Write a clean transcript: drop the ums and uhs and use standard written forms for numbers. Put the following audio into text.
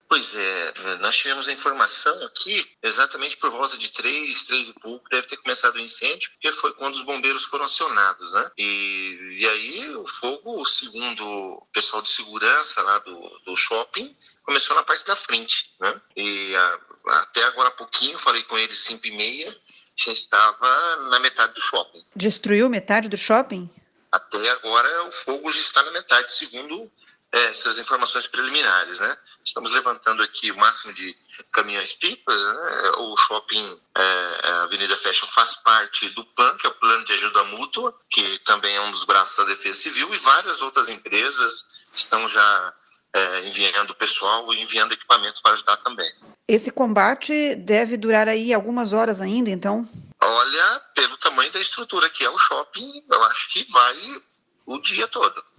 Pois é, nós tivemos a informação aqui, exatamente por volta de 3 e pouco, deve ter começado o incêndio, porque foi quando os bombeiros foram acionados, né? E aí o fogo, segundo o pessoal de segurança lá do shopping, começou na parte da frente, né? E até agora há pouquinho, falei com eles 5h30, já estava na metade do shopping. Destruiu metade do shopping? Até agora o fogo já está na metade, segundo essas informações preliminares, né? Estamos levantando aqui o máximo de caminhões-pipas, né? O shopping, a Avenida Fashion, faz parte do PAN, que é o Plano de Ajuda Mútua, que também é um dos braços da Defesa Civil, e várias outras empresas estão já enviando pessoal e enviando equipamentos para ajudar também. Esse combate deve durar aí algumas horas ainda, então? Olha, pelo tamanho da estrutura que é o shopping, eu acho que vai o dia todo.